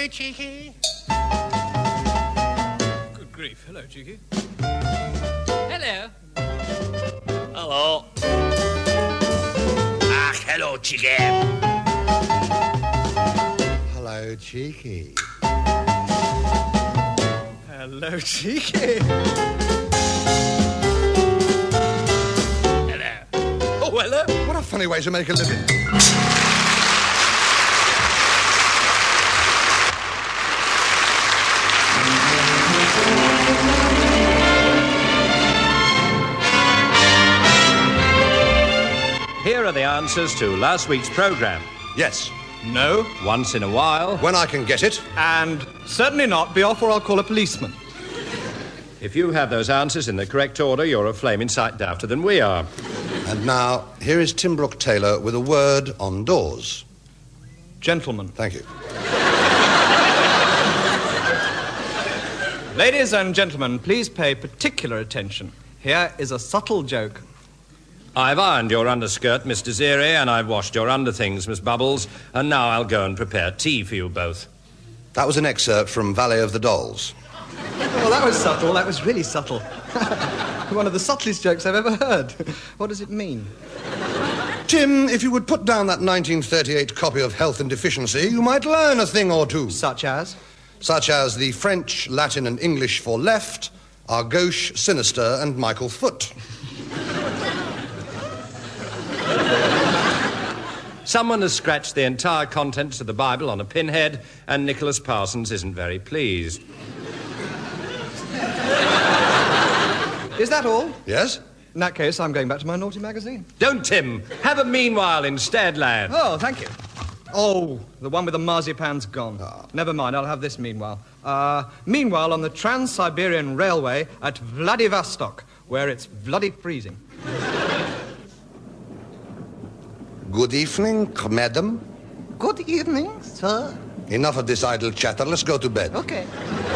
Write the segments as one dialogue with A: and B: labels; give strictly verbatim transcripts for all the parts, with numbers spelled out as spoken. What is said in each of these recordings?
A: Hello, Cheeky.
B: Good grief. Hello, Cheeky.
C: Hello.
D: Hello.
A: Ah, hello, Cheeky.
E: Hello, Cheeky.
B: Hello, Cheeky.
A: Hello.
B: Oh, hello.
E: What a funny way to make a living.
F: Here are the answers to last week's programme.
E: Yes.
B: No.
F: Once in a while.
E: When I can get it.
B: And certainly not. Be off or I'll call a policeman.
F: If you have those answers in the correct order, you're a flaming sight dafter than we are.
E: And now, here is Tim Brooke Taylor with a word on doors.
B: Gentlemen.
E: Thank you.
B: Ladies and gentlemen, please pay particular attention. Here is a subtle joke.
F: I've ironed your underskirt, Mister Zeri, and I've washed your underthings, Miss Bubbles, and now I'll go and prepare tea for you both.
E: That was an excerpt from Valley of the Dolls.
B: Oh, that was subtle. That was really subtle. One of the subtlest jokes I've ever heard. What does it mean?
E: Tim, if you would put down that nineteen thirty-eight copy of Health and Deficiency, you might learn a thing or two.
B: Such as?
E: Such as the French, Latin, and English for left are gauche, sinister, and Michael Foot.
F: Someone has scratched the entire contents of the Bible on a pinhead, and Nicholas Parsons isn't very pleased.
B: Is that all?
E: Yes?
B: In that case, I'm going back to my naughty magazine.
F: Don't, Tim. Have a meanwhile instead, lad.
B: Oh, thank you. Oh, the one with the marzipan's gone. Oh. Never mind, I'll have this meanwhile. Uh, meanwhile, on the Trans-Siberian Railway at Vladivostok, where it's bloody freezing.
E: Good evening, madam.
G: Good evening, sir.
E: Enough of this idle chatter. Let's go to bed.
G: Okay.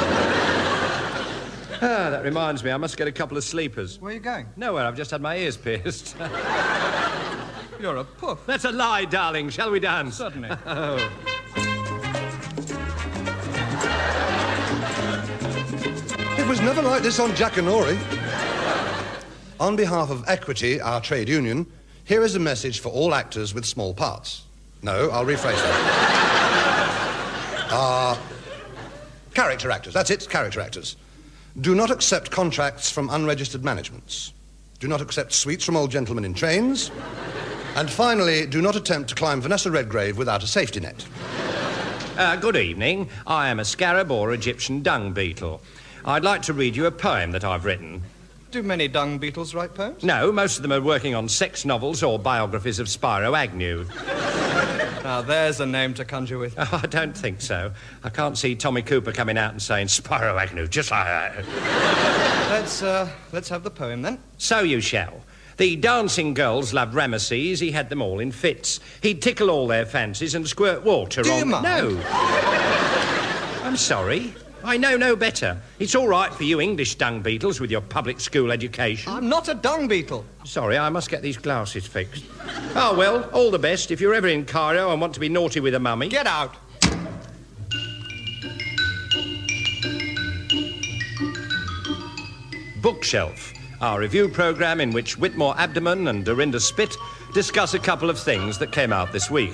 F: Ah, that reminds me, I must get a couple of sleepers.
B: Where are you going?
F: Nowhere, I've just had my ears pierced.
B: You're a puff.
F: That's a lie, darling. Shall we dance?
B: Certainly.
F: Oh.
E: It was never like this on Jackanory. On behalf of Equity, our trade union, here is a message for all actors with small parts. No, I'll rephrase that. uh, character actors. That's it, character actors. Do not accept contracts from unregistered managements. Do not accept suites from old gentlemen in trains. And finally, do not attempt to climb Vanessa Redgrave without a safety net.
F: Uh, good evening. I am a scarab or Egyptian dung beetle. I'd like to read you a poem that I've written.
B: Do many dung beetles write poems?
F: No, most of them are working on sex novels or biographies of Spyro Agnew.
B: Now, there's a name to conjure with.
F: Oh, I don't think so. I can't see Tommy Cooper coming out and saying, Spyro Agnew, just like that.
B: Let's, uh, let's have the poem, then.
F: So you shall. The dancing girls loved Ramesses. He had them all in fits. He'd tickle all their fancies and squirt water
B: Do
F: on...
B: you mind?
F: No. I'm sorry. I know no better. It's all right for you English dung beetles with your public school education.
B: I'm not a dung beetle.
F: Sorry, I must get these glasses fixed. Oh, well, all the best. If you're ever in Cairo and want to be naughty with a mummy...
B: Get out.
F: Bookshelf, our review programme in which Whitmore Abdomen and Dorinda Spit discuss a couple of things that came out this week.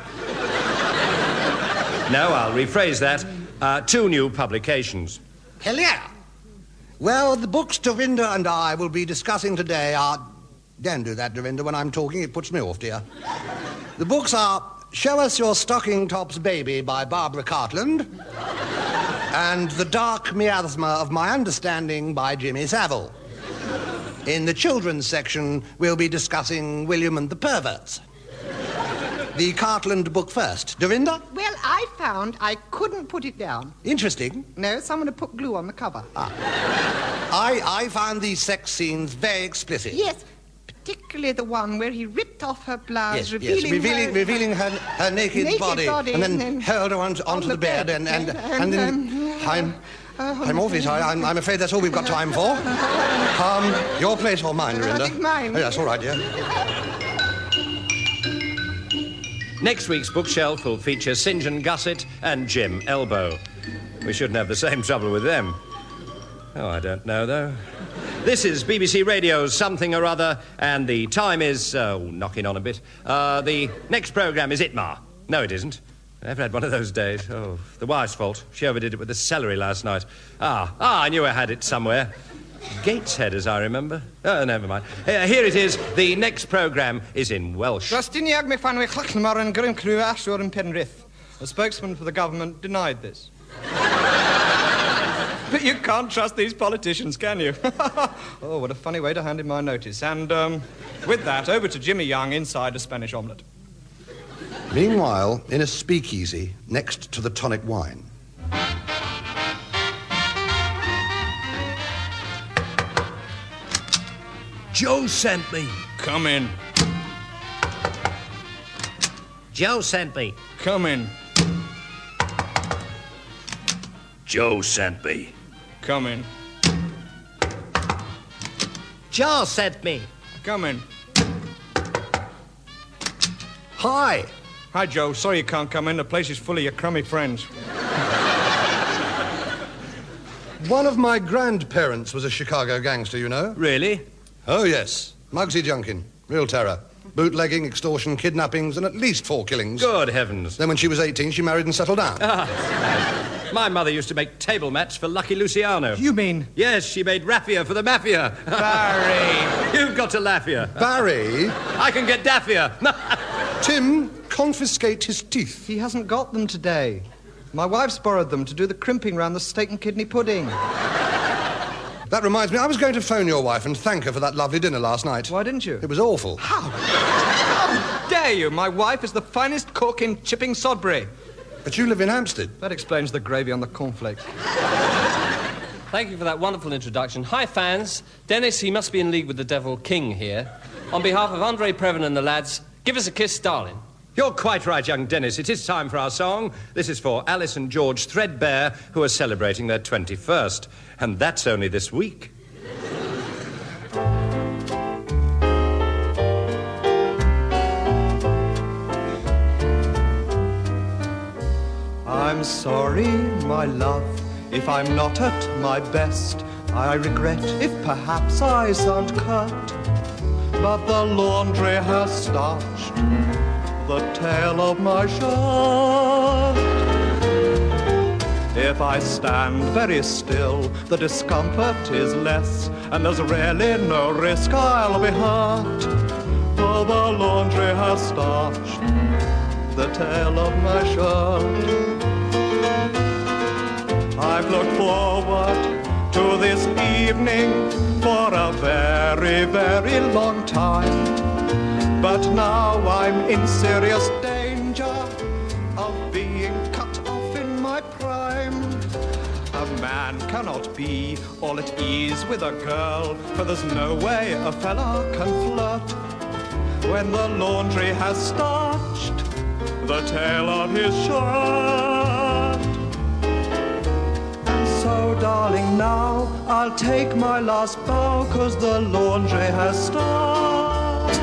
F: No, I'll rephrase that. Uh, two new publications.
G: Hello. Well, the books Dorinda and I will be discussing today are... Don't do that, Dorinda, when I'm talking. It puts me off, dear. The books are Show Us Your Stocking Tops Baby by Barbara Cartland and The Dark Miasma of My Understanding by Jimmy Savile. In the children's section, we'll be discussing William and the Perverts. The Cartland book first. Dorinda?
H: Well, I found I couldn't put it down.
G: Interesting.
H: No, someone had put glue on the cover.
G: Ah. I, I found these sex scenes very explicit.
H: Yes, particularly the one where he ripped off her blouse,
G: Yes,
H: revealing,
G: yes, revealing,
H: her,
G: revealing her, her naked,
H: naked
G: body,
H: body,
G: and then,
H: and then
G: hurled her onto, onto
H: on
G: the,
H: the
G: bed,
H: bed,
G: and, and,
H: and,
G: and, then...
H: um,
G: I'm...
H: uh,
G: I'm awfully sorry. I'm, I'm afraid that's all we've got time for. Um, your place or mine, Dorinda?
H: I think mine.
G: Oh, yes, all right, dear.
F: Next week's bookshelf will feature St John Gusset and Jim Elbow. We shouldn't have the same trouble with them. Oh, I don't know, though. This is B B C Radio's Something or Other, and the time is, uh, oh, knocking on a bit. Uh, the next programme is Itmar. No, it isn't. I've had one of those days. Oh, the wife's fault. She overdid it with the celery last night. Ah, ah, I knew I had it somewhere. Gateshead, as I remember. Oh, never mind. Uh, here it is. The next programme is in Welsh.
B: Rostiniag me fanwy Chlachlamar and Grim Cruash or in Penrith. A spokesman for the government denied this. But you can't trust these politicians, can you? Oh, what a funny way to hand in my notice. And, um, with that, over to Jimmy Young inside a Spanish omelette.
E: Meanwhile, in a speakeasy next to the tonic wine.
F: Joe sent me.
B: Come in.
F: Joe sent me.
B: Come in.
F: Joe sent me.
B: Come in.
F: Joe sent me.
B: Come in.
E: Hi.
B: Hi, Joe. Sorry you can't come in. The place is full of your crummy friends.
E: One of my grandparents was a Chicago gangster, you know.
F: Really?
E: Oh, yes. Muggsy Junkin. Real terror. Bootlegging, extortion, kidnappings, and at least four killings.
F: Good heavens.
E: Then when she was eighteen, she married and settled down.
F: Ah. My mother used to make table mats for Lucky Luciano.
B: You mean?
F: Yes, she made raffia for the mafia.
B: Barry.
F: You've got to laffia.
E: Barry?
F: I can get daffia.
E: Tim, confiscate his teeth.
B: He hasn't got them today. My wife's borrowed them to do the crimping round the steak and kidney pudding.
E: That reminds me, I was going to phone your wife and thank her for that lovely dinner last night.
B: Why didn't you?
E: It was awful.
B: How? How dare you? My wife is the finest cook in Chipping Sodbury.
E: But you live in Hampstead.
B: That explains the gravy on the cornflakes.
C: Thank you for that wonderful introduction. Hi, fans. Dennis, he must be in league with the Devil King here. On behalf of Andre Previn and the lads, give us a kiss, darling.
F: You're quite right, young Dennis. It is time for our song. This is for Alice and George Threadbare, who are celebrating their twenty-first. And that's only this week.
B: I'm sorry, my love, if I'm not at my best. I regret if perhaps I sound curt, but the laundry has starched the tail of my shirt. If I stand very still, the discomfort is less, and there's really no risk I'll be hurt, for the laundry has starched the tail of my shirt. I've looked forward to this evening for a very, very long time, but now I'm in serious danger of being cut off in my prime. A man cannot be all at ease with a girl, for there's no way a fella can flirt when the laundry has starched the tail of his shirt. And so, darling, now I'll take my last bow, 'cause the laundry has starched.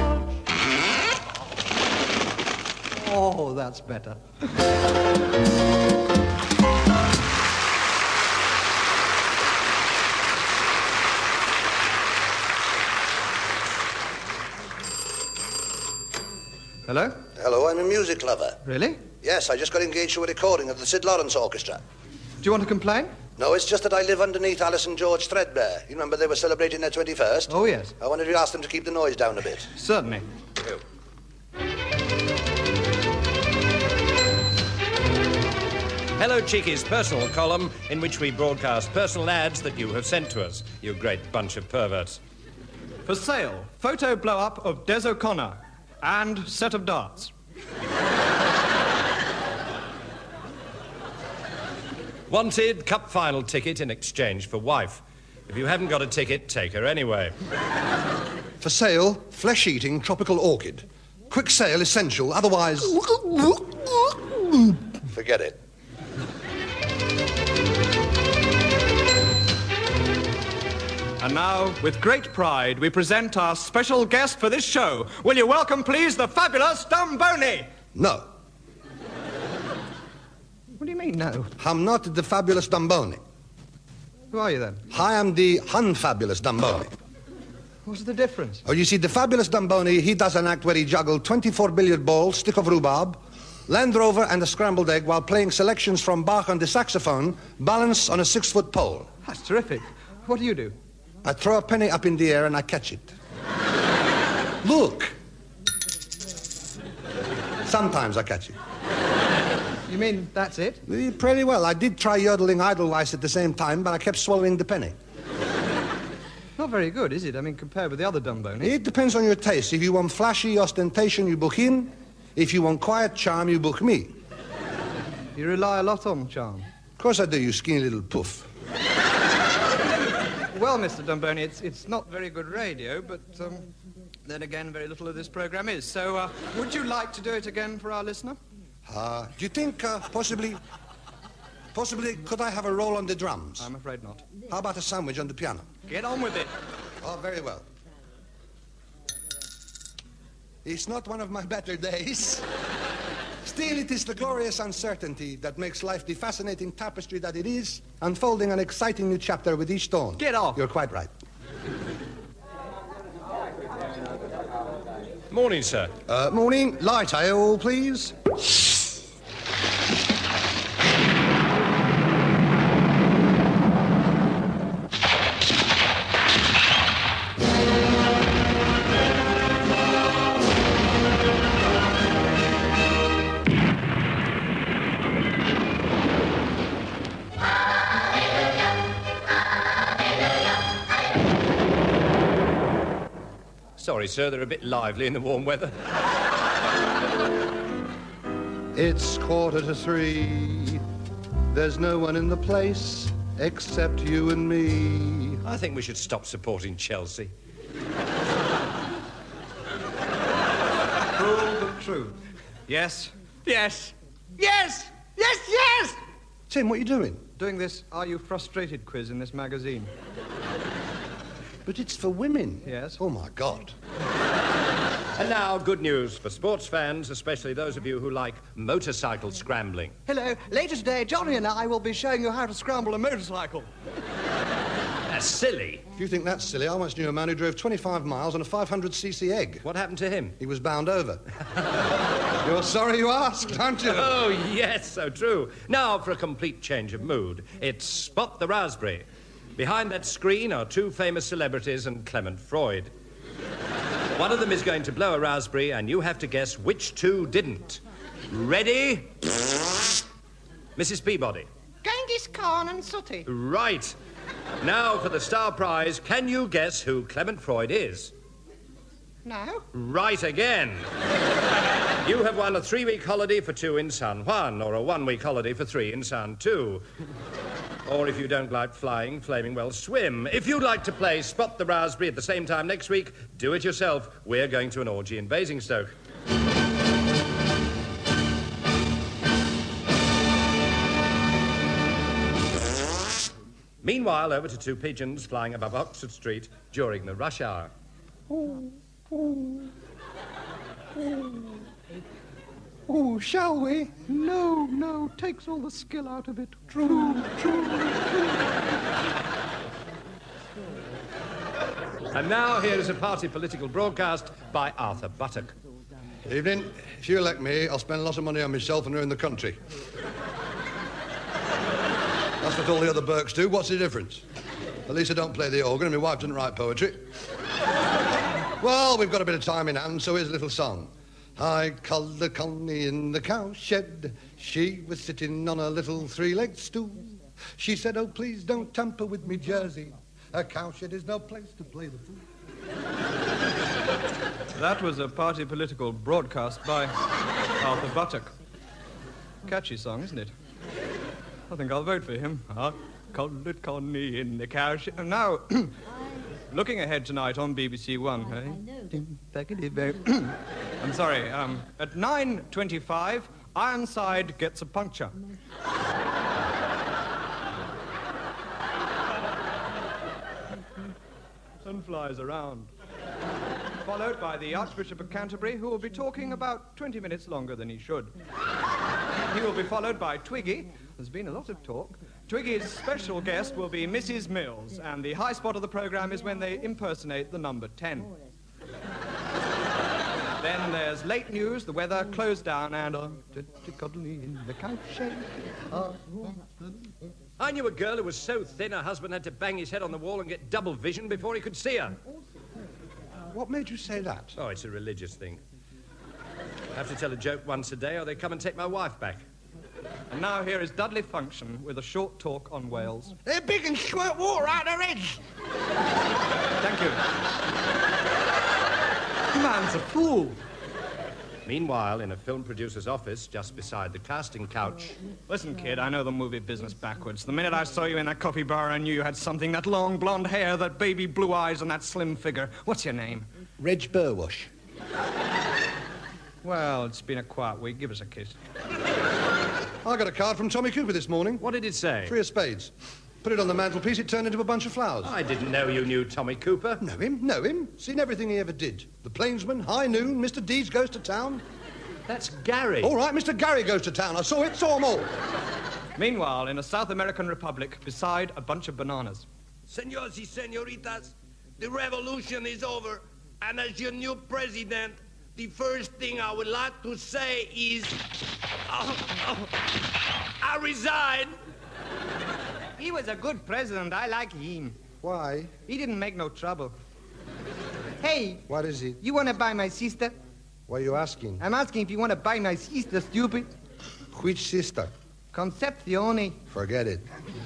B: Oh, that's better. Hello?
E: Hello, I'm a music lover.
B: Really?
E: Yes, I just got engaged to a recording of the Sid Lawrence Orchestra.
B: Do you want to complain?
E: No, it's just that I live underneath Alice and George Threadbare. You remember they were celebrating their twenty-first?
B: Oh, yes.
E: I wondered if you asked them to keep the noise down a bit.
B: Certainly.
F: Hello Cheeky's personal column, in which we broadcast personal ads that you have sent to us, you great bunch of perverts.
B: For sale, photo blow-up of Des O'Connor and set of darts.
F: Wanted cup final ticket in exchange for wife. If you haven't got a ticket, take her anyway.
E: For sale, flesh-eating tropical orchid. Quick sale essential, otherwise... Forget it.
B: And now, with great pride, we present our special guest for this show. Will you welcome, please, the fabulous Dumboni?
E: No.
A: mean, no?
E: I'm not the fabulous Dumboni.
A: Who are you, then?
E: I am the unfabulous Dumboni.
A: What's the difference?
E: Oh, you see, the fabulous Dumboni, he does an act where he juggled twenty-four billiard balls, stick of rhubarb, Land Rover and a scrambled egg while playing selections from Bach on the saxophone, balanced on a six-foot pole.
A: That's terrific. What do you do?
E: I throw a penny up in the air and I catch it. Look. Sometimes I catch it.
A: You mean that's it?
E: Eh, Pretty well. I did try yodeling Edelweiss at the same time, but I kept swallowing the penny.
A: Not very good, is it? I mean, compared with the other Dumboni.
E: It depends on your taste. If you want flashy ostentation, you book him. If you want quiet charm, you book me.
A: You rely a lot on charm.
E: Of course I do, you skinny little poof.
A: Well, Mister Dumboni, it's, it's not very good radio, but um, then again, very little of this program is. So, uh, would you like to do it again for our listener?
E: Uh, do you think uh, possibly, possibly could I have a roll on the drums?
A: I'm afraid not.
E: How about a sandwich on the piano?
A: Get on with it.
E: Oh, very well. It's not one of my better days. Still, it is the glorious uncertainty that makes life the fascinating tapestry that it is, unfolding an exciting new chapter with each dawn.
A: Get off.
E: You're quite right.
F: Morning, sir.
E: Uh, morning. Light ale, please.
F: Sorry, sir, they're a bit lively in the warm weather.
E: It's quarter to three. There's no one in the place except you and me.
F: I think we should stop supporting Chelsea.
A: Cruel but true. Yes. Yes. Yes. Yes, yes!
E: Tim, what are you doing?
A: Doing this Are You Frustrated quiz in this magazine.
E: But it's for women.
A: Yes.
E: Oh, my God.
F: And now, good news for sports fans, especially those of you who like motorcycle scrambling.
A: Hello. Later today, Johnny and I will be showing you how to scramble a motorcycle.
F: That's silly.
E: If you think that's silly, I once knew a man who drove twenty-five miles on a five hundred c c egg.
F: What happened to him?
E: He was bound over. You're sorry you asked, aren't you?
F: Oh, yes, so true. Now, for a complete change of mood, it's Spot the Raspberry. Behind that screen are two famous celebrities and Clement Freud. One of them is going to blow a raspberry, and you have to guess which two didn't. Ready? Missus Peabody.
H: Genghis Khan and Sooty.
F: Right. Now for the star prize, can you guess who Clement Freud is?
H: No.
F: Right again. You have won a three-week holiday for two in San Juan, or a one-week holiday for three in San Tu. Or if you don't like flying, flaming well, swim. If you'd like to play Spot the Raspberry at the same time next week, do it yourself. We're going to an orgy in Basingstoke. Meanwhile, over to two pigeons flying above Oxford Street during the rush hour.
A: Oh, oh, oh. Oh, shall we? No, no, takes all the skill out of it. True, true, true.
F: And now here is a party political broadcast by Arthur Buttock.
E: Evening. If you elect me, I'll spend a lot of money on myself and ruin the country. That's what all the other Burkes do. What's the difference? At least I don't play the organ and my wife doesn't write poetry. Well, we've got a bit of time in hand, so here's a little song. I called the Connie in the cowshed. She was sitting on a little three-legged stool. She said, oh, please don't tamper with me jersey. A cowshed is no place to play the fool.
A: That was a party political broadcast by Arthur Buttock. Catchy song, isn't it? I think I'll vote for him. I called it Connie in the cowshed. And now, looking ahead tonight on B B C One, eh? I'm sorry, um, at nine twenty-five, Ironside gets a puncture. And flies around. Followed by the Archbishop of Canterbury, who will be talking about twenty minutes longer than he should. He will be followed by Twiggy, There's been a lot of talk. Twiggy's special guest will be Missus Mills, and the high spot of the programme is when they impersonate the number ten. Then there's late news, the weather, closed down, and uh, cuddly in the couch shade. Uh,
F: I knew a girl who was so thin her husband had to bang his head on the wall and get double vision before he could see her.
E: What made you say that?
F: Oh, it's a religious thing. I have to tell a joke once a day or they come and take my wife back.
A: And now here is Dudley Function with a short talk on Wales.
G: They're big and squirt water out their heads.
A: Thank you. The man's a fool.
F: Meanwhile, in a film producer's office, just beside the casting couch...
A: Listen, kid, I know the movie business backwards. The minute I saw you in that coffee bar, I knew you had something. That long blonde hair, that baby blue eyes, and that slim figure. What's your name?
E: Reg Burwash.
A: Well, it's been a quiet week. Give us a kiss.
E: I got a card from Tommy Cooper this morning.
F: What did it say?
E: Three of spades. Put it on the mantelpiece, it turned into a bunch of flowers.
F: I didn't know you knew Tommy Cooper.
E: Know him, know him. Seen everything he ever did. The Plainsman, High Noon, Mister Deeds Goes to Town.
F: That's Gary.
E: All right, Mister Gary Goes to Town. I saw it, saw them all.
A: Meanwhile, in a South American republic, beside a bunch of bananas.
I: Senors y senoritas, the revolution is over, and as your new president, the first thing I would like to say is... Oh, oh, I resign.
A: He was a good president. I like him.
E: Why?
A: He didn't make no trouble. Hey.
E: What is it?
A: You want to buy my sister?
E: What are you asking?
A: I'm asking if you want to buy my sister, stupid.
E: Which sister?
A: Concepcione.
E: Forget it.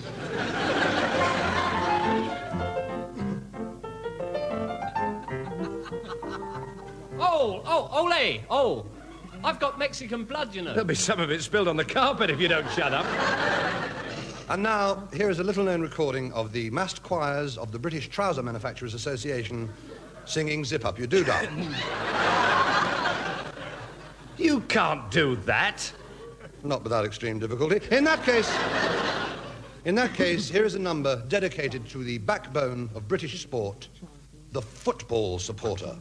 C: Oh, oh, ole! Oh, I've got Mexican blood, you know.
F: There'll be some of it spilled on the carpet if you don't shut up.
E: And now, here is a little-known recording of the massed choirs of the British Trouser Manufacturers Association singing Zip Up Your Doodah.
F: You can't do that.
E: Not without extreme difficulty. In that case... In that case, here is a number dedicated to the backbone of British sport, the football supporter.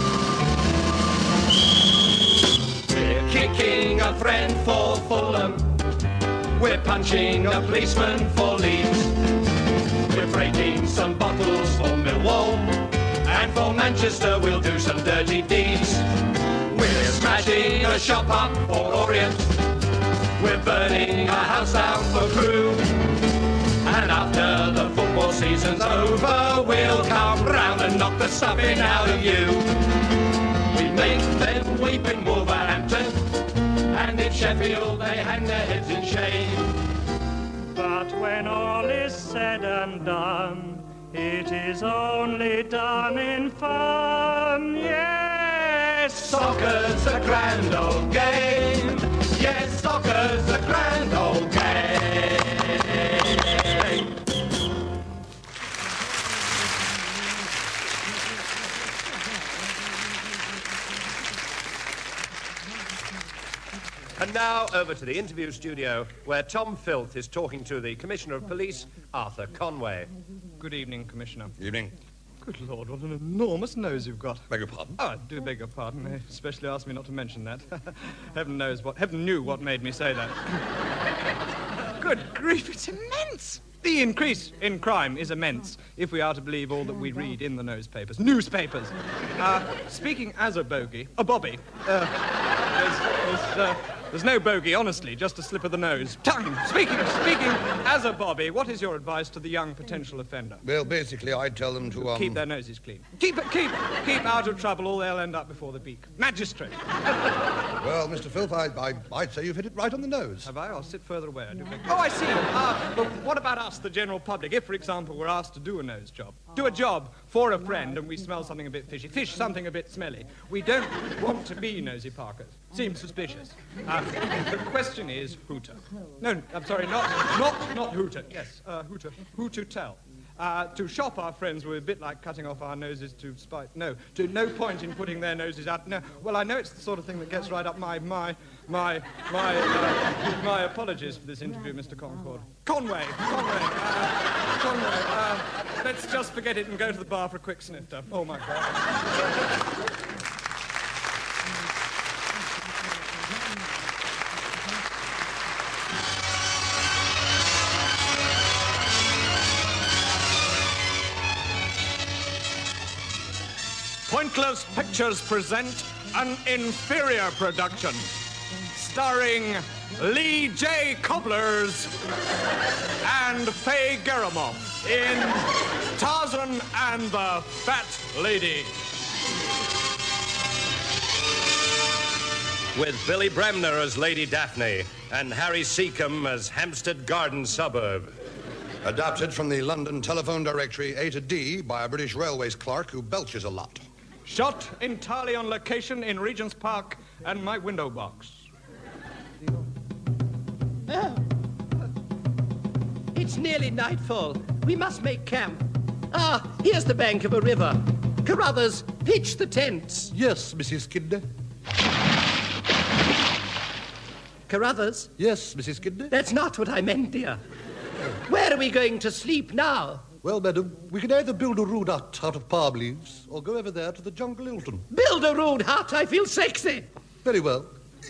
F: We're kicking a friend for Fulham. We're punching a policeman for Leeds. We're breaking some bottles for Millwall. And for Manchester we'll do some dirty deeds. We're smashing a shop up for Orient. We're burning a house down for Crewe. And after the football season's over, we'll come round and knock the stuffing out of you. We make them weep in Wolverhampton, and in Sheffield they hang their heads in shame.
J: But when all is said and done, it is only done in fun. Yes,
F: soccer's a grand old game. Yes, soccer's a grand old game. And now over to the interview studio where Tom Filth is talking to the Commissioner of Police, Arthur Conway.
A: Good evening, Commissioner.
E: Evening.
A: Good Lord, what an enormous nose you've got.
E: Beg your pardon?
A: Oh, I do beg your pardon. They especially asked me not to mention that. Heaven knows what... Heaven knew what made me say that. Good grief, it's immense. The increase in crime is immense, if we are to believe all that we read in the newspapers. Newspapers! Uh, speaking as a bogey, a bobby, uh, there's, there's, uh, there's no bogey, honestly, just a slip of the nose. Tongue! Speaking, speaking as a bobby, what is your advice to the young potential offender?
E: Well, basically, I'd tell them to, um...
A: Keep their noses clean. Keep, keep, keep out of trouble, or they'll end up before the beak. Magistrate!
E: Well, Mister Filth, I, I, I'd say you've hit it right on the nose.
A: Have I? I'll sit further away. I do beg. Oh, I see. Uh, but what about us, the general public? If, for example, we're asked to do a nose job, do a job for a friend, and we smell something a bit fishy, fish something a bit smelly, we don't want to be nosy Parkers. Seems suspicious. Uh, the question is Hooter. No, I'm sorry, not not not Hooter. Yes, uh, Hooter. Who to tell? Uh, to shop our friends were a bit like cutting off our noses to spite. No, to no point in putting their noses out. No, well, I know it's the sort of thing that gets right up my my my my uh, my apologies for this interview, Mister Concord. Conway, Conway, uh, Conway. Uh, let's just forget it and go to the bar for a quick snifter. Oh my God. Ruthless Pictures present an inferior production starring Lee J. Cobblers and Faye Garamoff in Tarzan and the Fat Lady.
F: With Billy Bremner as Lady Daphne and Harry Seacombe as Hampstead Garden Suburb.
E: Adapted from the London Telephone Directory A to D by a British Railways clerk who belches a lot.
A: Shot entirely on location in Regent's Park and my window box.
K: Oh. It's nearly nightfall. We must make camp. Ah, here's the bank of a river. Carruthers, pitch the tents.
G: Yes, Missus Kidney.
K: Carruthers?
G: Yes, Missus Kidney.
K: That's not what I meant, dear. Where are we going to sleep now?
G: Well, madam, we can either build a rude hut out of palm leaves or go over there to the Jungle Hilton.
K: Build a rude hut. I feel sexy.
G: Very well.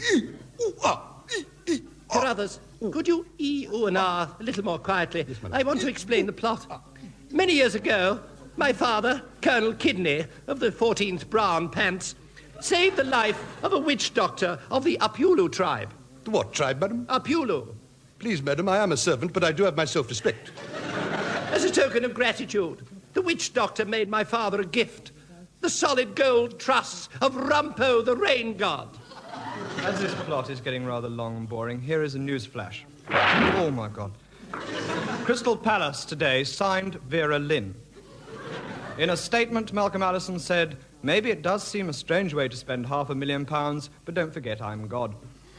K: Carruthers, could you ee, ooh, and ah a little more quietly? Yes, I want to explain the plot. Many years ago, my father, Colonel Kidney, of the fourteenth Brown Pants, saved the life of a witch doctor of the Apulu tribe.
G: The what tribe, madam?
K: Apulu.
G: Please, madam, I am a servant, but I do have my self-respect.
K: As a token of gratitude, the witch doctor made my father a gift. The solid gold truss of Rumpo, the rain god.
A: As this plot is getting rather long and boring, here is a news flash. Oh, my God. Crystal Palace today signed Vera Lynn. In a statement, Malcolm Allison said, "Maybe it does seem a strange way to spend half a million pounds, but don't forget I'm God."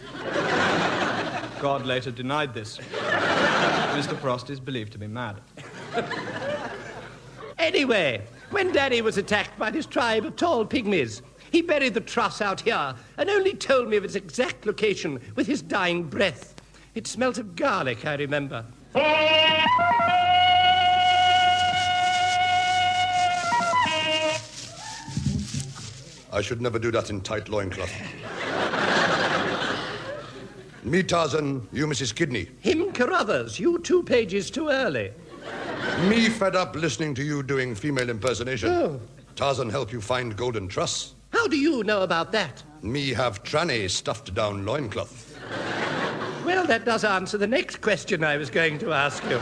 A: God later denied this. Mister Frost is believed to be mad.
K: Anyway, when Daddy was attacked by this tribe of tall pygmies, he buried the truss out here and only told me of its exact location with his dying breath. It smelt of garlic, I remember.
E: I should never do that in tight loincloth. Me, Tarzan, you, Missus Kidney.
K: Him, Carruthers, you two pages too early.
E: Me fed up listening to you doing female impersonation.
K: Oh.
E: Tarzan help you find golden truss.
K: How do you know about that?
E: Me have tranny stuffed down loincloth.
K: Well, that does answer the next question I was going to ask you.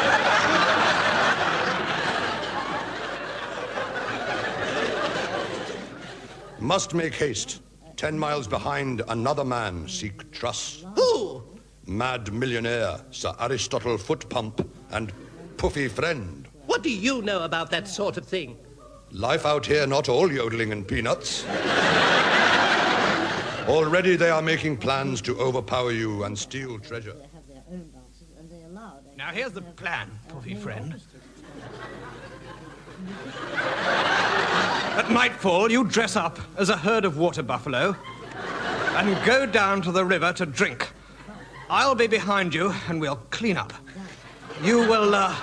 E: Must make haste. Ten miles behind, another man seek truss.
K: Who?
E: Mad millionaire, Sir Aristotle Footpump, and puffy friend.
K: What do you know about that sort of thing?
E: Life out here not all yodeling and peanuts. Already they are making plans to overpower you and steal treasure.
A: Now here's the plan, puffy friend. At nightfall, you dress up as a herd of water buffalo and go down to the river to drink. I'll be behind you and we'll clean up. You will, uh...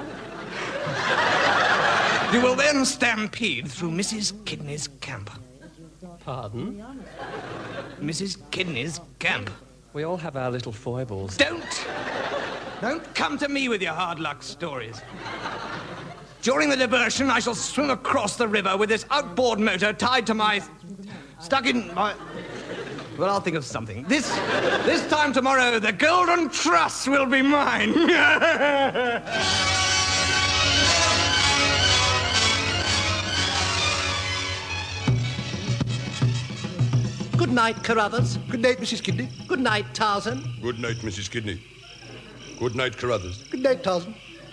A: You will then stampede through Missus Kidney's camp.
C: Pardon?
A: Missus Kidney's camp.
C: We all have our little foibles.
A: Don't! Don't come to me with your hard luck stories. During the diversion, I shall swim across the river with this outboard motor tied to my... stuck in my... Well, I'll think of something. This... this time tomorrow, the golden truss will be mine.
K: Good night, Carruthers.
G: Good night, Missus Kidney.
K: Good night, Tarzan.
E: Good night, Missus Kidney. Good night, Carruthers.
G: Good night, Tarzan.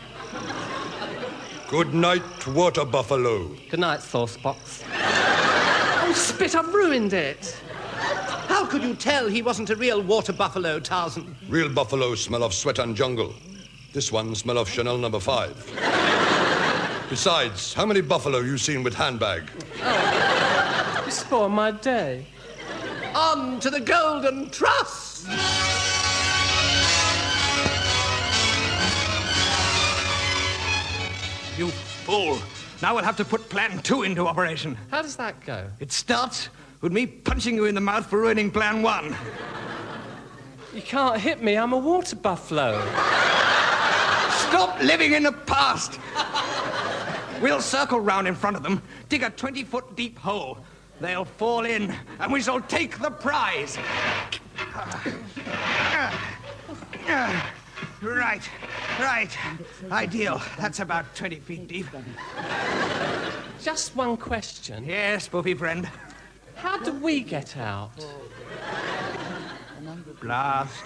E: Good night, water buffalo.
C: Good night, saucebox.
K: Oh, spit, I've ruined it. How could you tell he wasn't a real water buffalo, Tarzan?
E: Real buffalo smell of sweat and jungle. This one smell of Chanel number five. Besides, how many buffalo you seen with handbag?
C: Oh, you spoiled my day.
K: On to the golden truss!
A: You fool. Now we'll have to put plan two into operation.
C: How does that go?
A: It starts with me punching you in the mouth for ruining plan one.
C: You can't hit me. I'm a water buffalo.
A: Stop living in the past.
L: We'll circle round in front of them, dig a twenty-foot deep hole. They'll fall in, and we shall take the prize. Right, right. Ideal. That's about twenty feet deep.
C: Just one question.
L: Yes, Spoofy friend.
C: How do we get out?
L: Blast.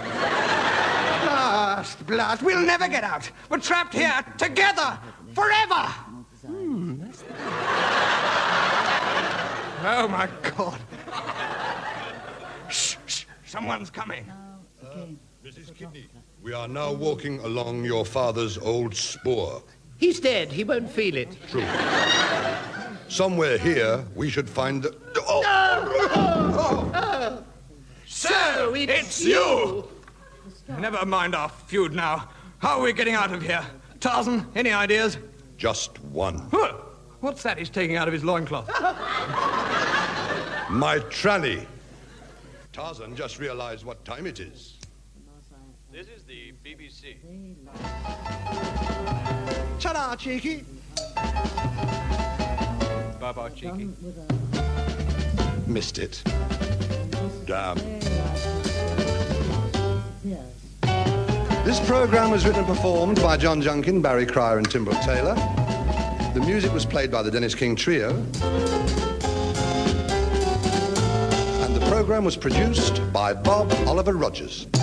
L: Blast, blast. We'll never get out. We're trapped here together forever.
C: Hmm, that's...
L: Oh, my God. Shh, shh. Someone's coming.
E: Missus Kidney, we are now walking along your father's old spoor.
K: He's dead. He won't feel it.
E: True. Somewhere here, we should find the... Oh!
K: Oh! Oh! So it's,
L: it's you! Never mind our feud now. How are we getting out of here? Tarzan, any ideas?
E: Just one.
L: Huh. What's that he's taking out of his loincloth?
E: My tranny. Tarzan just realized what time it is.
A: This is the B B C.
G: Ta-da, Cheeky.
A: Bye-bye, Cheeky.
E: Missed it. Damn. This program was written and performed by John Junkin, Barry Cryer and Tim Brooke Taylor. The music was played by the Dennis King Trio. And the program was produced by Bob Oliver Rogers.